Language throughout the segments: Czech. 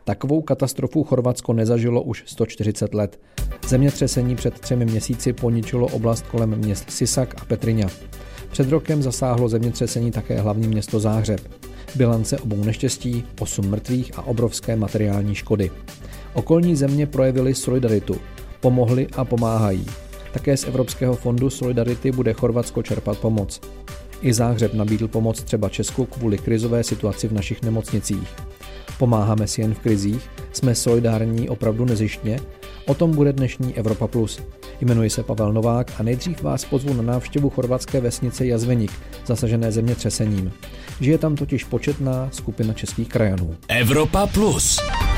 Takovou katastrofu Chorvatsko nezažilo už 140 let. Zemětřesení před 3 měsíci poničilo oblast kolem měst Sisak a Petrinja. Před rokem zasáhlo zemětřesení také hlavní město Záhřeb. Bilance obou neštěstí, 8 mrtvých a obrovské materiální škody. Okolní země projevily solidaritu, pomohly a pomáhají. Také z Evropského fondu Solidarity bude Chorvatsko čerpat pomoc. I Záhřeb nabídl pomoc třeba Česku kvůli krizové situaci v našich nemocnicích. Pomáháme si jen v krizích, jsme solidární opravdu nezištně? O tom bude dnešní Evropa Plus. Jmenuji se Pavel Novák a nejdřív vás pozvu na návštěvu chorvatské vesnice Jazvenik, zasažené zemětřesením. Žije tam totiž početná skupina českých krajanů. Evropa Plus.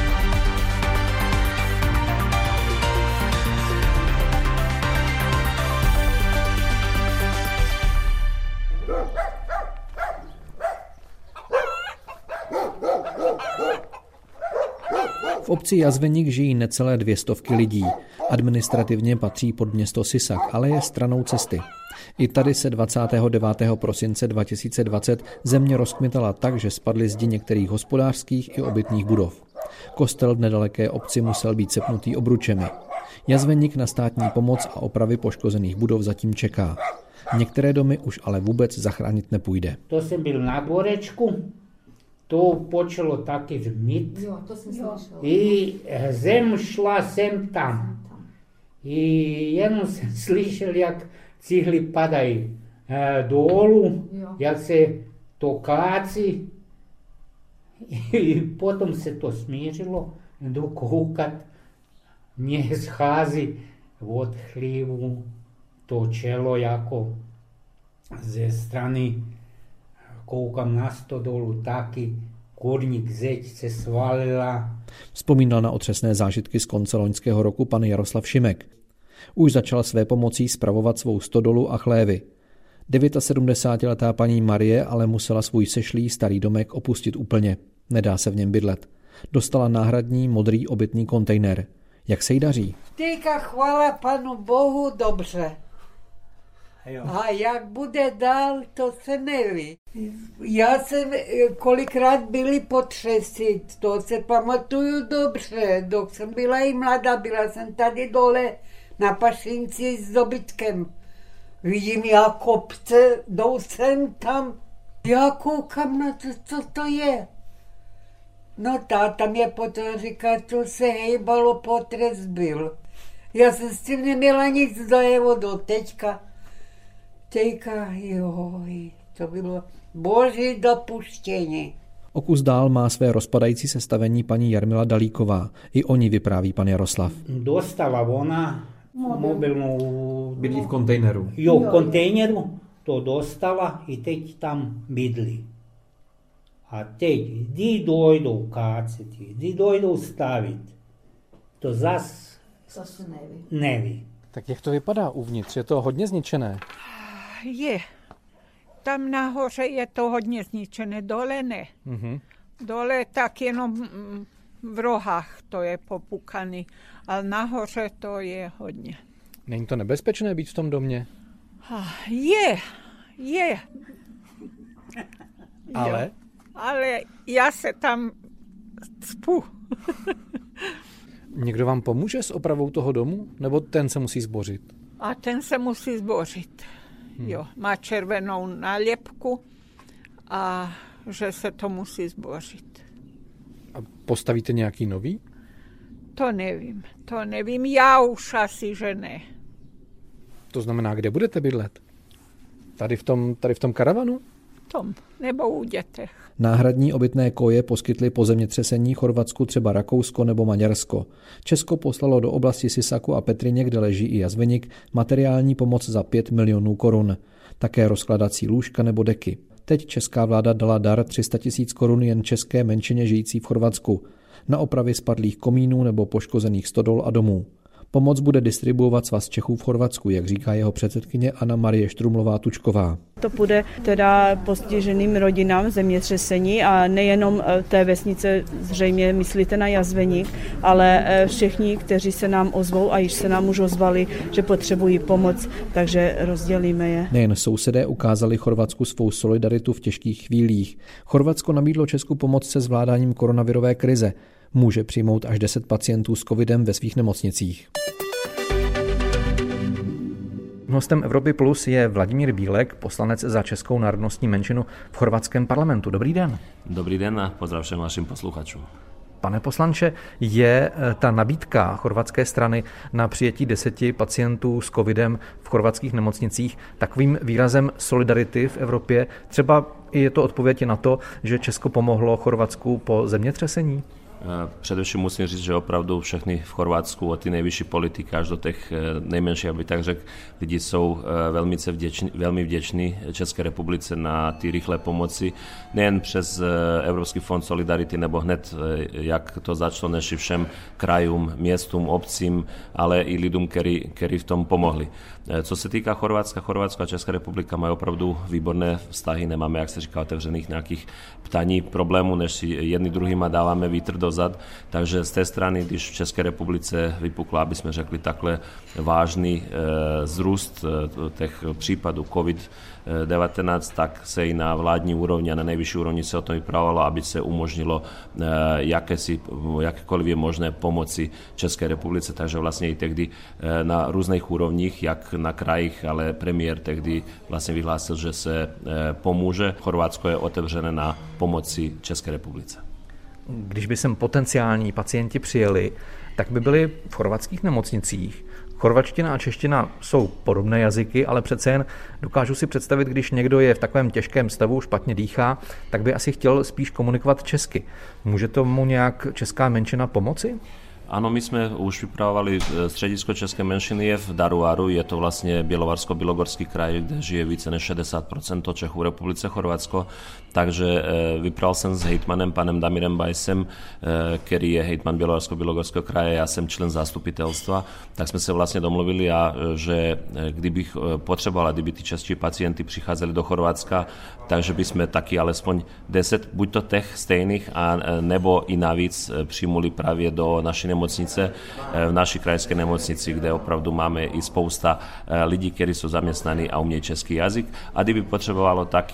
V obci Jazvenik žijí necelé 200 lidí. Administrativně patří pod město Sisak, ale je stranou cesty. I tady se 29. prosince 2020 země rozkmitala tak, že spadly zdi některých hospodářských i obytných budov. Kostel v nedaleké obci musel být sepnutý obručemi. Jazvenik na státní pomoc a opravy poškozených budov zatím čeká. Některé domy už ale vůbec zachránit nepůjde. To jsem byl na dvorečku. To počalo taky žmít i zem šla sem tam. I jenom jsem slyšel, jak cihly padají dolů, jak se to káci. I potom se to smířilo, jdu koukat, mě schází od chlívu to čelo jako ze strany. Koukám na stodolu taky, kurník zeď se svalila. Vzpomínal na otřesné zážitky z konce loňského roku pan Jaroslav Šimek. Už začal své pomocí spravovat svou stodolu a chlévy. 79letá paní Marie ale musela svůj sešlý starý domek opustit úplně. Nedá se v něm bydlet. Dostala náhradní modrý obytný kontejner. Jak se jí daří? Teďka chvála Panu Bohu dobře. A jak bude dál, to se neví. Já jsem kolikrát byli potřesy, to se pamatuju dobře, dok jsem byla i mladá, byla jsem tady dole na Pašinci s dobytkem. Vidím, jak kopce, jdou sem tam, já koukám na to, co to je. No táta mě potom říká, to se hejbalo, potres byl. Já jsem s tím neměla nic do teďka. Joj, to bylo boží dopuštění. O kus dál má své rozpadající sestavení paní Jarmila Dalíková. I o ní vypráví pan Jaroslav. Dostala ona mobilnou... Bydlí v kontejneru. Jo, v kontejneru to dostala i teď tam bydlí. A teď, kdy dojdou káceti, kdy dojdou stavit, to zase neví. Tak jak to vypadá uvnitř? Je to hodně zničené? Je. Tam nahoře je to hodně zničené, dole ne. Mm-hmm. Dole tak jenom v rohách to je popukaný, ale nahoře to je hodně. Není to nebezpečné být v tom domě? Je. Ale? Ale já se tam cpu. Někdo vám pomůže s opravou toho domu? Nebo ten se musí zbořit? A ten se musí zbořit. Jo, má červenou nálepku a že se to musí zbořit. A postavíte nějaký nový? To nevím, já už asi, že ne. To znamená, kde budete bydlet? Tady v tom karavanu? Nebo u dětech. Náhradní obytné koje poskytly po zemětřesení Chorvatsku třeba Rakousko nebo Maďarsko. Česko poslalo do oblasti Sisaku a Petryně, kde leží i Jazvenik, materiální pomoc za 5 milionů korun. Také rozkladací lůžka nebo deky. Teď česká vláda dala dar 300 000 korun jen české menšině žijící v Chorvatsku. Na opravy spadlých komínů nebo poškozených stodol a domů. Pomoc bude distribuovat Svaz Čechů v Chorvatsku, jak říká jeho předsedkyně Anna Marie Štrumlová-Tučková. To půjde teda postiženým rodinám zemětřesení a nejenom té vesnice, zřejmě myslíte na Jazvenik, ale všichni, kteří se nám ozvou a již se nám už ozvali, že potřebují pomoc, takže rozdělíme je. Nejen sousedé ukázali Chorvatsku svou solidaritu v těžkých chvílích. Chorvatsko nabídlo Česku pomoc se zvládáním koronavirové krize. může přijmout až 10 pacientů s covidem ve svých nemocnicích. Hostem Evropy Plus je Vladimír Bílek, poslanec za českou národnostní menšinu v chorvatském parlamentu. Dobrý den. Dobrý den a pozdrav všem vašim posluchačům. Pane poslanče, je ta nabídka chorvatské strany na přijetí 10 pacientů s covidem v chorvatských nemocnicích takovým výrazem solidarity v Evropě? Třeba je to odpověď na to, že Česko pomohlo Chorvatsku po zemětřesení? Především musím říct, že opravdu všechny v Chorvatsku, od té nejvyšší politiky až do těch nejmenších, aby tak řekl, lidi jsou velmi vděční České republice na ty rychlé pomoci, nejen přes Evropský fond Solidarity, nebo hned, jak to začalo, než všem krajům, městům, obcím, ale i lidem, kteří v tom pomohli. Co se týká Chorvatska, Chorvatsko a Česká republika mají opravdu výborné vztahy, nemáme, jak se říká, otevřených nějakých ptaní problémů, než si jedni druhýma dáváme vítr do zad. Takže z té strany, když v České republice vypukla, aby jsme řekli takhle, vážný zrůst těch případů COVID-19, tak se i na vládní úrovni a na nejvyšší úrovni se o tom vypravovalo, aby se umožnilo jakékoliv je možné pomoci České republice. Takže vlastně i tehdy na různých úrovních, jak na krajích, ale premiér tehdy vlastně vyhlásil, že se pomůže. Chorvatsko je otevřené na pomoci České republice. Když by sem potenciální pacienti přijeli, tak by byli v chorvatských nemocnicích. Chorvačtina a čeština jsou podobné jazyky, ale přece jen dokážu si představit, když někdo je v takovém těžkém stavu, špatně dýchá, tak by asi chtěl spíš komunikovat česky. Může tomu nějak česká menšina pomoci? Ano, my jsme už vypravovali středisko české menšiny je v Daruvaru, je to vlastně Bělovarsko-Bilogorský kraj, kde žije více než 60% Čechů v republice Chorvatsko, takže vypravil jsem s hejtmanem panem Damirem Bajsem, který je hejtman Bělovarsko-Bilogorského kraje, já jsem člen zastupitelstva, tak jsme se vlastně domluvili, že kdybych potřeboval, kdyby ty čeští pacienti přicházeli do Chorvatska, takže bychom taky alespoň 10, buď to těch stejných, a nebo i navíc přijmuli právě do naší nemocnice, v naší krajské nemocnici, kde opravdu máme i spousta lidí, kteří jsou zaměstnaní a umějí český jazyk. A kdyby potřebovalo tak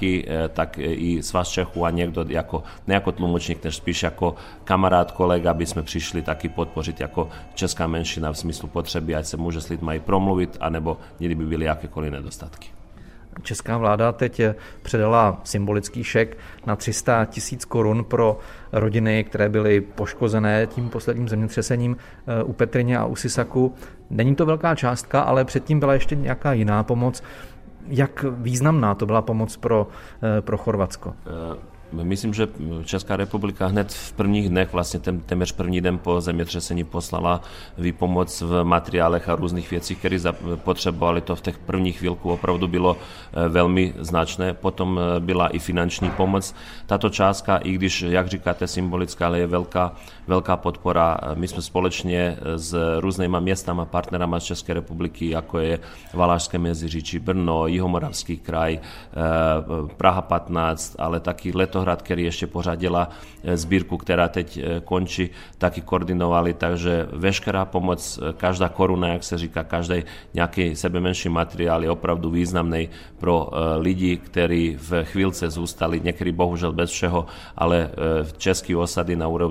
i z vás Čechů a někdo ne jako tlumočník, než spíš jako kamarád, kolega, aby jsme přišli taky podpořit jako česká menšina v smyslu potřeby, ať se může s lidmi promluvit, anebo kdyby byly jakékoliv nedostatky. Česká vláda teď předala symbolický šek na 300 000 korun pro rodiny, které byly poškozené tím posledním zemětřesením u Petryně a u Sisaku. Není to velká částka, ale předtím byla ještě nějaká jiná pomoc. Jak významná to byla pomoc pro Chorvatsko? Myslím, že Česká republika hned v prvních dnech, vlastně téměř první den po zemětřesení poslala výpomoc v materiálech a různých věcí, které potřebovali. To v těch prvních chvilku opravdu bylo velmi značné. Potom byla i finanční pomoc. Tato částka, i když, jak říkáte, symbolická, ale je velká podpora. My jsme společně s různýma městama, partnerama z České republiky, jako je Valašské Meziříčí, Brno, Jihomoravský kraj, Praha 15, ale taky Letohrad, který ještě pořád dělá sbírku, která teď končí, taky koordinovali, takže veškerá pomoc, každá koruna, jak se říká, každý nějaký sebemenší materiál je opravdu významný pro lidi, kteří v chvílce zůstali, někteří bohužel bez všeho, ale v české osady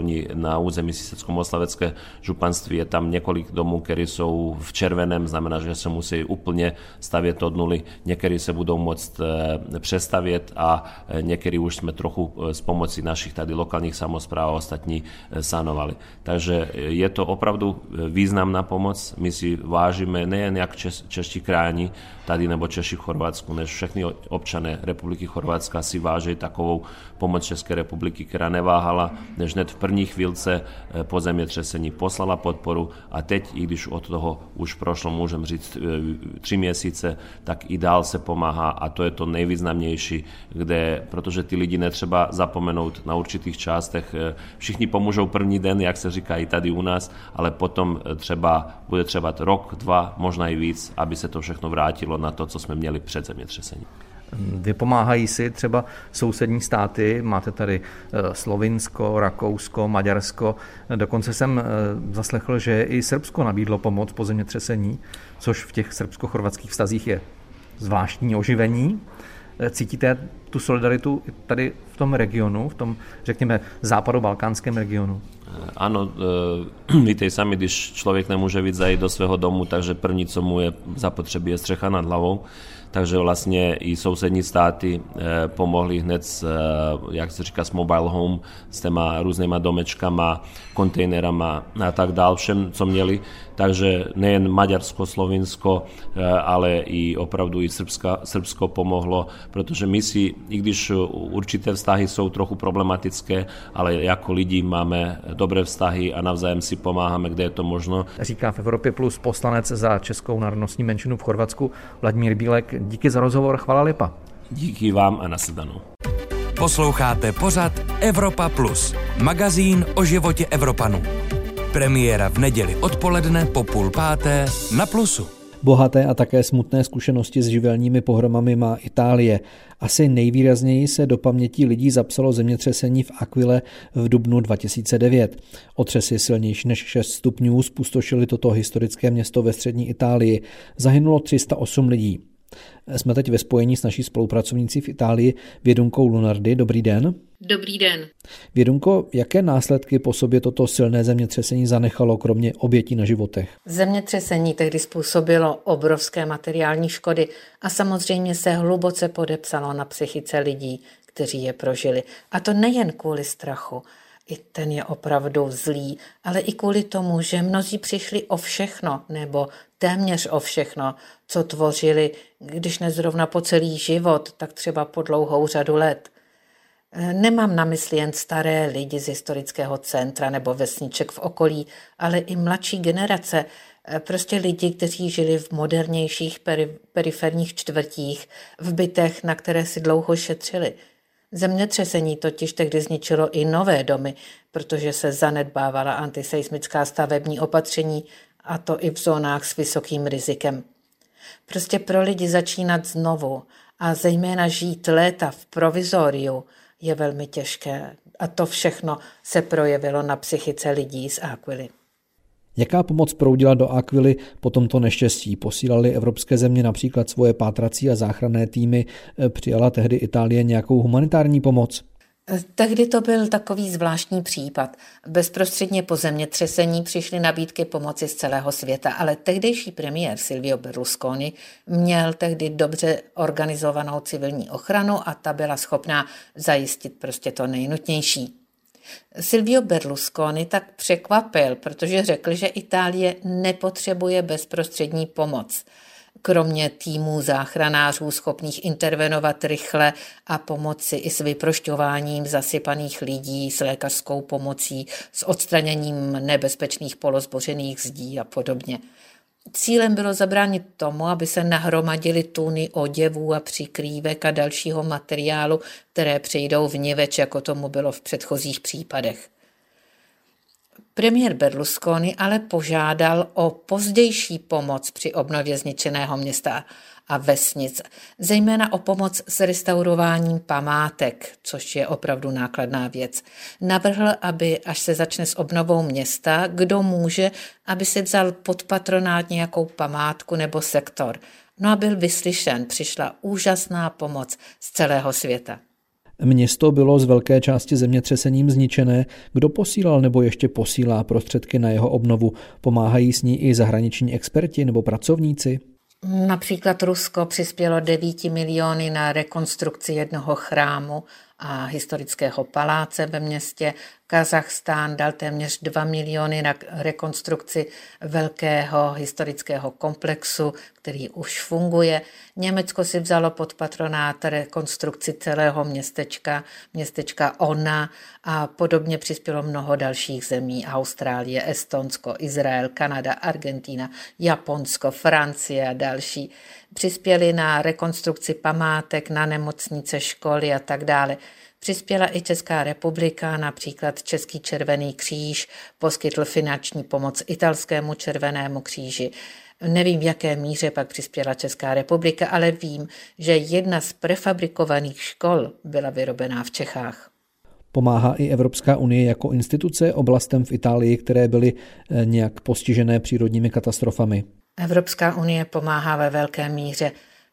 na území Sisecko-Moslavecké županství je tam několik domů, které jsou v červeném, znamená, že se musí úplně stavět od nuly, někteří se budou moct přestavět a někteří už jsme trochu s pomocí našich tady lokálních samospráv a ostatní sanovali. Takže je to opravdu významná pomoc. My si vážíme nejen jak čeští krajani tady nebo Češi v Chorvatsku, než všechny občané Republiky Chorvatska si váží takovou pomoc České republiky, která neváhala, než hned v první chvílce po zemětřesení poslala podporu a teď, i když od toho už prošlo, můžeme říct 3 měsíce, tak i dál se pomáhá a to je to nejvýznamnější, protože ty lidi netřeba zapomenout na určitých částech. Všichni pomůžou první den, jak se říká i tady u nás, ale potom bude třeba rok, 2, možná i víc, aby se to všechno vrátilo na to, co jsme měli před zemětřesením. Vypomáhají si třeba sousední státy, máte tady Slovinsko, Rakousko, Maďarsko, dokonce jsem zaslechl, že i Srbsko nabídlo pomoc po zemětřesení, což v těch srbsko-chorvatských vztazích je zvláštní oživení. Cítíte tu solidaritu tady v tom regionu, v tom, řekněme, západobalkánském regionu? Áno, víte sami, když člověk nemůže víc zajít do svého domu, takže první, co mu je zapotřebí, je střecha nad hlavou. Takže vlastně i sousední státy pomohli hned jak se říká, s mobile home, s těma různýma domečkama, kontejnerama a tak dál, všem, co měli. Takže nejen Maďarsko, Slovinsko, ale i opravdu i Srbsko pomohlo, protože my si, i když určité vztahy jsou trochu problematické, ale jako lidi máme dobré vztahy a navzájem si pomáháme, kde je to možno. Říká v Evropě Plus poslanec za českou národnostní menšinu v Chorvatsku Vladimír Bílek. Díky za rozhovor, chvala lepa. Díky vám a nashledanou. Posloucháte pořad Evropa Plus, magazín o životě Evropanů. Premiéra v neděli odpoledne po 4:30 na Plusu. Bohaté a také smutné zkušenosti s živelními pohromami má Itálie. Asi nejvýrazněji se do paměti lidí zapsalo zemětřesení v Aquile v dubnu 2009. Otřesy silnější než 6 stupňů zpustošily toto historické město ve střední Itálii. Zahynulo 308 lidí. Jsme teď ve spojení s naší spolupracovnící v Itálii Vědunkou Lunardi. Dobrý den. Dobrý den. Vědunko, jaké následky po sobě toto silné zemětřesení zanechalo, kromě obětí na životech? Zemětřesení tehdy způsobilo obrovské materiální škody a samozřejmě se hluboce podepsalo na psychice lidí, kteří je prožili. A to nejen kvůli strachu, i ten je opravdu zlý, ale i kvůli tomu, že mnozí přišli o všechno, nebo téměř o všechno, co tvořili, když ne zrovna po celý život, tak třeba po dlouhou řadu let. Nemám na mysli jen staré lidi z historického centra nebo vesniček v okolí, ale i mladší generace, prostě lidi, kteří žili v modernějších periferních čtvrtích, v bytech, na které si dlouho šetřili. Zemětřesení totiž tehdy zničilo i nové domy, protože se zanedbávala antiseismická stavební opatření, a to i v zónách s vysokým rizikem. Prostě pro lidi začínat znovu a zejména žít léta v provizoriu je velmi těžké. A to všechno se projevilo na psychice lidí z Aquily. Jaká pomoc proudila do Aquily po tomto neštěstí? Posílali evropské země například svoje pátrací a záchranné týmy? Přijala tehdy Itálie nějakou humanitární pomoc? Tehdy to byl takový zvláštní případ. Bezprostředně po zemětřesení přišly nabídky pomoci z celého světa, ale tehdejší premiér Silvio Berlusconi měl tehdy dobře organizovanou civilní ochranu a ta byla schopná zajistit prostě to nejnutnější. Silvio Berlusconi tak překvapil, protože řekl, že Itálie nepotřebuje bezprostřední pomoc. Kromě týmů záchranářů schopných intervenovat rychle a pomoci i s vyprošťováním zasypaných lidí, s lékařskou pomocí, s odstraněním nebezpečných polozbořených zdí a podobně. Cílem bylo zabránit tomu, aby se nahromadily tuny oděvů a přikrývek a dalšího materiálu, které přijdou vniveč, jako tomu bylo v předchozích případech. Premiér Berlusconi ale požádal o pozdější pomoc při obnově zničeného města a vesnic, zejména o pomoc s restaurováním památek, což je opravdu nákladná věc. Navrhl, aby až se začne s obnovou města, kdo může, aby si vzal pod patronát nějakou památku nebo sektor. No a byl vyslyšen, přišla úžasná pomoc z celého světa. Město bylo z velké části zemětřesením zničené. Kdo posílal nebo ještě posílá prostředky na jeho obnovu? Pomáhají s ní i zahraniční experti nebo pracovníci? Například Rusko přispělo 9 miliony na rekonstrukci jednoho chrámu a historického paláce ve městě. Kazachstán dal téměř 2 miliony na rekonstrukci velkého historického komplexu, který už funguje. Německo si vzalo pod patronát rekonstrukci celého městečka Ona a podobně přispělo mnoho dalších zemí. Austrálie, Estonsko, Izrael, Kanada, Argentina, Japonsko, Francie a další. Přispěli na rekonstrukci památek, na nemocnice, školy a tak dále. Přispěla i Česká republika, například Český červený kříž poskytl finanční pomoc italskému červenému kříži. Nevím, v jaké míře pak přispěla Česká republika, ale vím, že jedna z prefabrikovaných škol byla vyrobená v Čechách. Pomáhá i Evropská unie jako instituce oblastem v Itálii, které byly nějak postižené přírodními katastrofami? Evropská unie pomáhá ve velké míře.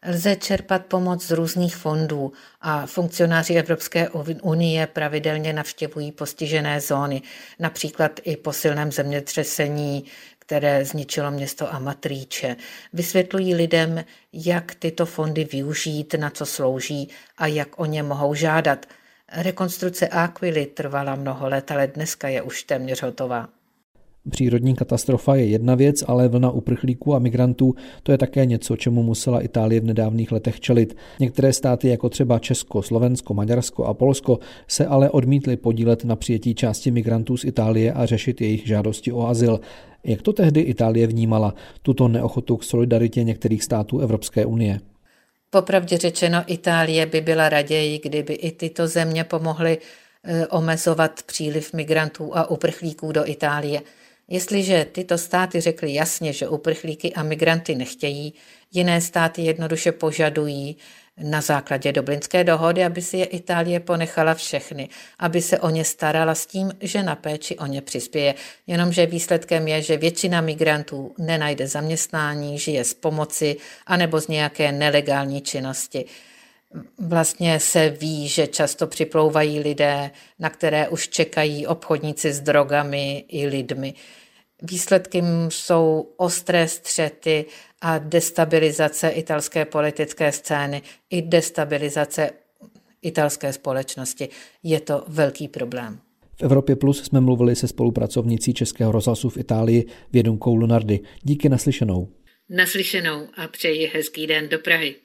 Lze čerpat pomoc z různých fondů a funkcionáři Evropské unie pravidelně navštěvují postižené zóny, například i po silném zemětřesení, které zničilo město Amatrice. Vysvětlují lidem, jak tyto fondy využít, na co slouží a jak o ně mohou žádat. Rekonstrukce Aquily trvala mnoho let, ale dneska je už téměř hotová. Přírodní katastrofa je jedna věc, ale vlna uprchlíků a migrantů to je také něco, čemu musela Itálie v nedávných letech čelit. Některé státy, jako třeba Česko, Slovensko, Maďarsko a Polsko, se ale odmítly podílet na přijetí části migrantů z Itálie a řešit jejich žádosti o azyl. Jak to tehdy Itálie vnímala, tuto neochotu k solidaritě některých států Evropské unie? Popravdě řečeno, Itálie by byla raději, kdyby i tyto země pomohly omezovat příliv migrantů a uprchlíků do Itálie. Jestliže tyto státy řekly jasně, že uprchlíky a migranty nechtějí, jiné státy jednoduše požadují na základě Dublinské dohody, aby si je Itálie ponechala všechny, aby se o ně starala s tím, že na péči o ně přispěje. Jenomže výsledkem je, že většina migrantů nenajde zaměstnání, žije z pomoci anebo z nějaké nelegální činnosti. Vlastně se ví, že často připlouvají lidé, na které už čekají obchodníci s drogami i lidmi. Výsledkem jsou ostré střety a destabilizace italské politické scény i destabilizace italské společnosti. Je to velký problém. V Evropě Plus jsme mluvili se spolupracovnicí Českého rozhlasu v Itálii Vědunkou Lunardi. Díky, naslyšenou. Naslyšenou a přeji hezký den do Prahy.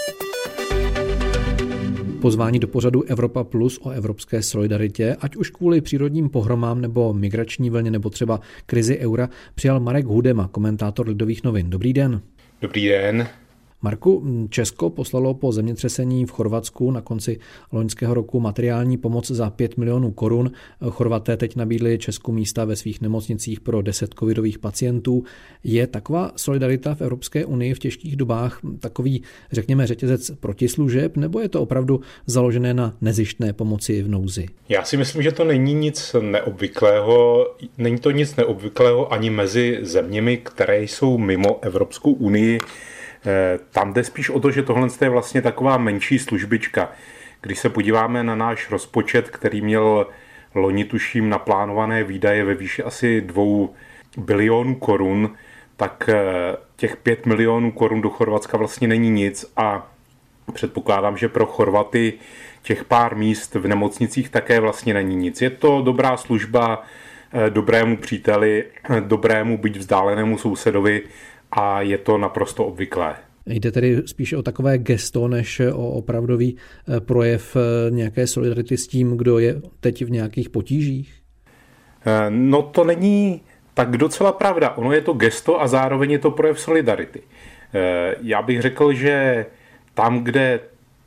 Pozvání do pořadu Evropa Plus o evropské solidaritě, ať už kvůli přírodním pohromám nebo migrační vlně nebo třeba krizi eura, přijal Marek Hudema, komentátor Lidových novin. Dobrý den. Dobrý den. Marku, Česko poslalo po zemětřesení v Chorvatsku na konci loňského roku materiální pomoc za 5 milionů korun. Chorvaté teď nabídli Česku místa ve svých nemocnicích pro 10 covidových pacientů. Je taková solidarita v Evropské unii v těžkých dobách takový, řekněme, řetězec protislužeb, nebo je to opravdu založené na nezištné pomoci v nouzi? Já si myslím, že to není nic neobvyklého. Není to nic neobvyklého ani mezi zeměmi, které jsou mimo Evropskou unii. Tam jde spíš o to, že tohle je vlastně taková menší službička. Když se podíváme na náš rozpočet, který měl loni tuším naplánované výdaje ve výši asi 2 bilionů korun, tak těch 5 milionů korun do Chorvatska vlastně není nic a předpokládám, že pro Chorvaty těch pár míst v nemocnicích také vlastně není nic. Je to dobrá služba dobrému příteli, dobrému byť vzdálenému sousedovi, a je to naprosto obvyklé. Jde tedy spíše o takové gesto, než o opravdový projev nějaké solidarity s tím, kdo je teď v nějakých potížích? No to není tak docela pravda. Ono je to gesto a zároveň je to projev solidarity. Já bych řekl, že tam, kde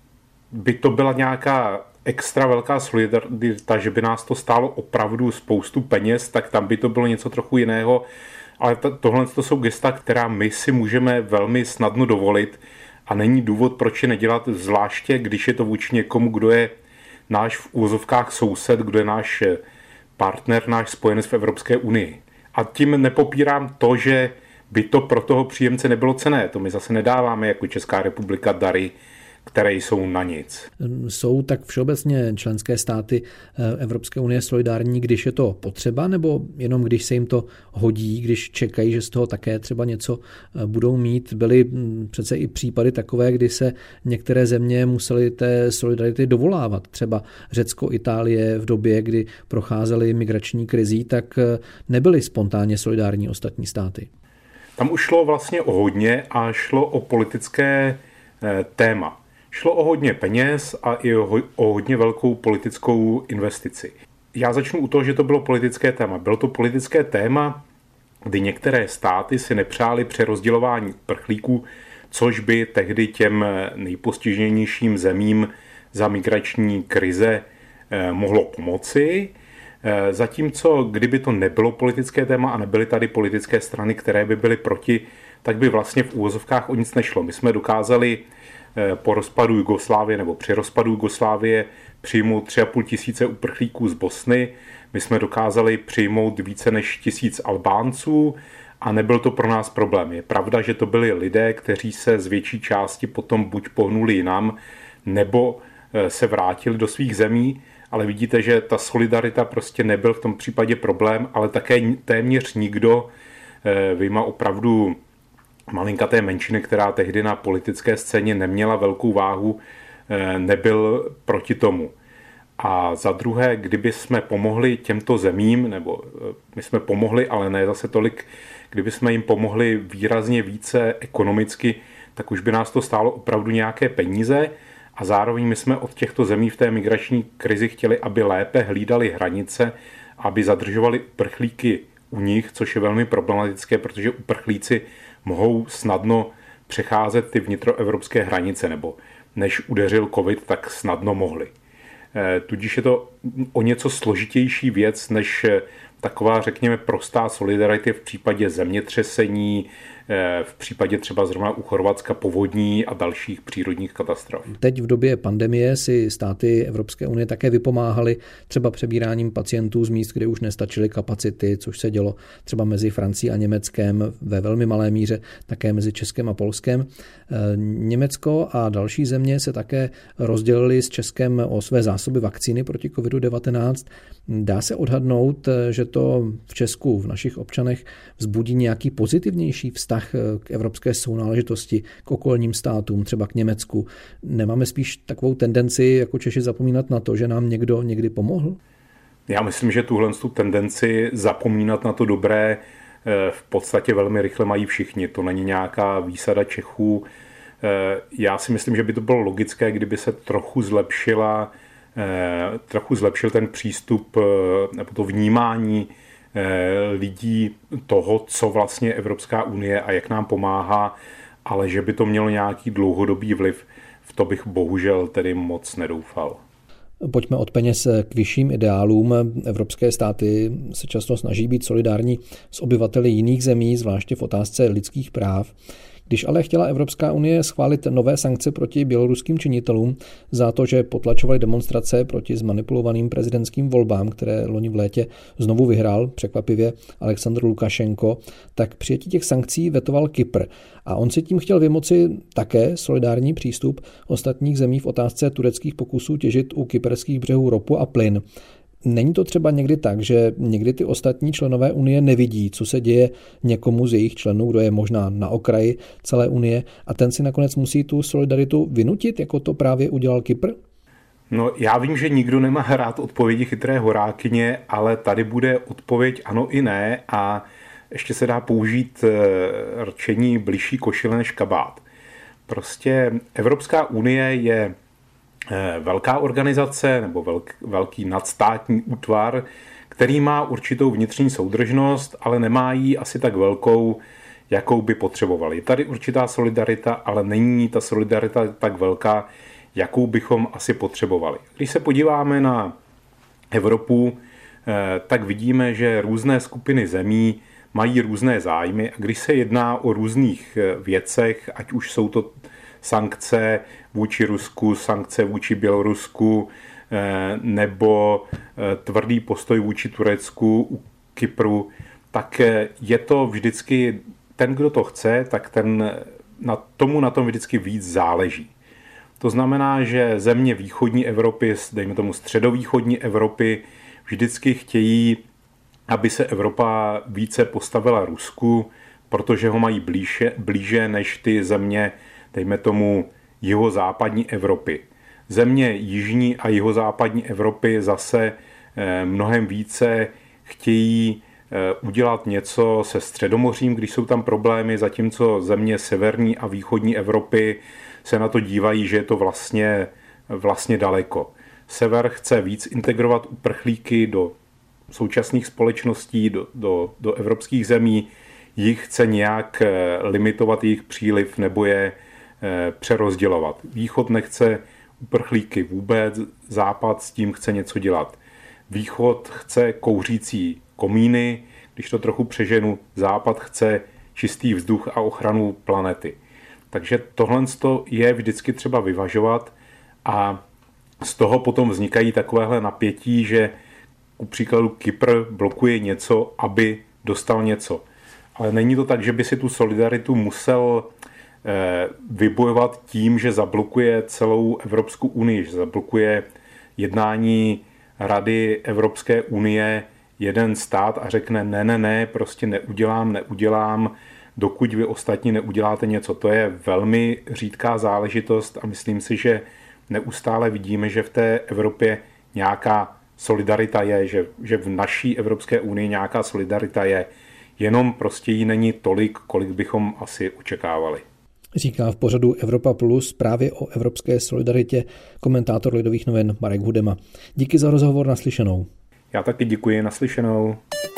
by to byla nějaká extra velká solidarita, že by nás to stálo opravdu spoustu peněz, tak tam by to bylo něco trochu jiného. Ale tohle to jsou gesta, která my si můžeme velmi snadno dovolit a není důvod, proč je nedělat, zvláště když je to vůči někomu, kdo je náš v úvozovkách soused, kdo je náš partner, náš spojenec v Evropské unii. A tím nepopírám to, že by to pro toho příjemce nebylo cenné. To my zase nedáváme jako Česká republika dary, které jsou na nic. Jsou tak všeobecně členské státy Evropské unie solidární, když je to potřeba, nebo jenom když se jim to hodí, když čekají, že z toho také třeba něco budou mít? Byly přece i případy takové, kdy se některé země musely té solidarity dovolávat. Třeba Řecko, Itálie v době, kdy procházely migrační krizí, tak nebyly spontánně solidární ostatní státy. Tam už šlo vlastně o hodně a šlo o politické téma. Šlo o hodně peněz a i o hodně velkou politickou investici. Já začnu u toho, že to bylo politické téma. Bylo to politické téma, kdy některé státy si nepřáli přerozdělování uprchlíků, což by tehdy těm nejpostiženějším zemím za migrační krize mohlo pomoci. Zatímco, kdyby to nebylo politické téma a nebyly tady politické strany, které by byly proti, tak by vlastně v úvozovkách o nic nešlo. My jsme dokázali po rozpadu Jugoslávie nebo při rozpadu Jugoslávie přijmout 3,5 tisíce uprchlíků z Bosny. My jsme dokázali přijmout více než 1000 Albánců a nebyl to pro nás problém. Je pravda, že to byli lidé, kteří se z větší části potom buď pohnuli jinam, nebo se vrátili do svých zemí, ale vidíte, že ta solidarita prostě nebyl v tom případě problém, ale také téměř nikdo, vyjma opravdu malinkaté menšiny, která tehdy na politické scéně neměla velkou váhu, nebyl proti tomu. A za druhé, kdyby jsme pomohli těmto zemím, nebo my jsme pomohli, ale ne zase tolik, kdyby jsme jim pomohli výrazně více ekonomicky, tak už by nás to stálo opravdu nějaké peníze a zároveň my jsme od těchto zemí v té migrační krizi chtěli, aby lépe hlídali hranice, aby zadržovali uprchlíky u nich, což je velmi problematické, protože uprchlíci mohou snadno přecházet ty vnitroevropské hranice, nebo než udeřil covid, tak snadno mohli. Tudíž je to o něco složitější věc, než taková, řekněme, prostá solidarita v případě zemětřesení, v případě třeba zrovna u Chorvatska povodní a dalších přírodních katastrof. Teď v době pandemie si státy Evropské unie také vypomáhaly třeba přebíráním pacientů z míst, kde už nestačily kapacity, což se dělo třeba mezi Francií a Německem ve velmi malé míře, také mezi Českem a Polskem. Německo a další země se také rozdělily s Českem o své zásoby vakcíny proti COVID-19. Dá se odhadnout, že to v Česku, v našich občanech vzbudí nějaký pozitivnější vztah k evropské sounáležitosti, k okolním státům, třeba k Německu. Nemáme spíš takovou tendenci jako Češi zapomínat na to, že nám někdo někdy pomohl? Já myslím, že tuhle tendenci zapomínat na to dobré v podstatě velmi rychle mají všichni. To není nějaká výsada Čechů. Já si myslím, že by to bylo logické, kdyby se trochu zlepšil ten přístup nebo to vnímání lidí toho, co vlastně Evropská unie a jak nám pomáhá, ale že by to mělo nějaký dlouhodobý vliv, v to bych bohužel tedy moc nedoufal. Pojďme od peněz k vyšším ideálům. Evropské státy se často snaží být solidární s obyvateli jiných zemí, zvláště v otázce lidských práv. Když ale chtěla Evropská unie schválit nové sankce proti běloruským činitelům za to, že potlačovali demonstrace proti zmanipulovaným prezidentským volbám, které loni v létě znovu vyhrál překvapivě Alexandr Lukašenko, tak přijetí těch sankcí vetoval Kypr. A on si tím chtěl vymoci také solidární přístup ostatních zemí v otázce tureckých pokusů těžit u kyperských břehů ropu a plyn. Není to třeba někdy tak, že někdy ty ostatní členové Unie nevidí, co se děje někomu z jejich členů, kdo je možná na okraji celé Unie a ten si nakonec musí tu solidaritu vynutit, jako to právě udělal Kypr? No, já vím, že nikdo nemá rád odpovědi chytré horákyně, ale tady bude odpověď ano i ne a ještě se dá použít rčení bližší košile než kabát. Prostě Evropská unie je velká organizace nebo velký nadstátní útvar, který má určitou vnitřní soudržnost, ale nemá ji asi tak velkou, jakou by potřebovali. Je tady určitá solidarita, ale není ta solidarita tak velká, jakou bychom asi potřebovali. Když se podíváme na Evropu, tak vidíme, že různé skupiny zemí mají různé zájmy a když se jedná o různých věcech, ať už jsou to sankce vůči Rusku, sankce vůči Bělorusku nebo tvrdý postoj vůči Turecku u Kypru, tak je to vždycky ten, kdo to chce, tak na tom vždycky víc záleží. To znamená, že země východní Evropy, dejme tomu středovýchodní Evropy, vždycky chtějí, aby se Evropa více postavila Rusku, protože ho mají blíže než ty země, dejme tomu, jihozápadní Evropy. Země jižní a jihozápadní Evropy zase mnohem více chtějí udělat něco se Středomořím, když jsou tam problémy, zatímco země severní a východní Evropy se na to dívají, že je to vlastně daleko. Sever chce víc integrovat uprchlíky do současných společností, do evropských zemí, jich chce nějak limitovat jejich příliv nebo je přerozdělovat. Východ nechce uprchlíky vůbec, západ s tím chce něco dělat. Východ chce kouřící komíny, když to trochu přeženu, západ chce čistý vzduch a ochranu planety. Takže tohle je vždycky třeba vyvažovat a z toho potom vznikají takovéhle napětí, že ku příkladu Kypr blokuje něco, aby dostal něco. ale není to tak, že by si tu solidaritu musel vybojovat tím, že zablokuje celou Evropskou unii, že zablokuje jednání Rady Evropské unie jeden stát a řekne ne, prostě neudělám, dokud vy ostatní neuděláte něco. To je velmi řídká záležitost a myslím si, že neustále vidíme, že v té Evropě nějaká solidarita je, že v naší Evropské unii nějaká solidarita je, jenom prostě jí není tolik, kolik bychom asi očekávali. Říká v pořadu Evropa Plus právě o evropské solidaritě komentátor Lidových novin Marek Hudema. Díky za rozhovor, naslyšenou. Já taky děkuji, naslyšenou.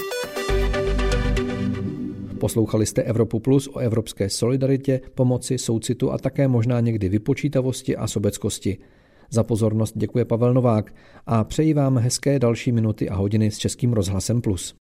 Poslouchali jste Evropu Plus o evropské solidaritě, pomoci, soucitu a také možná někdy vypočítavosti a sobeckosti. Za pozornost děkuje Pavel Novák a přeji vám hezké další minuty a hodiny s Českým rozhlasem Plus.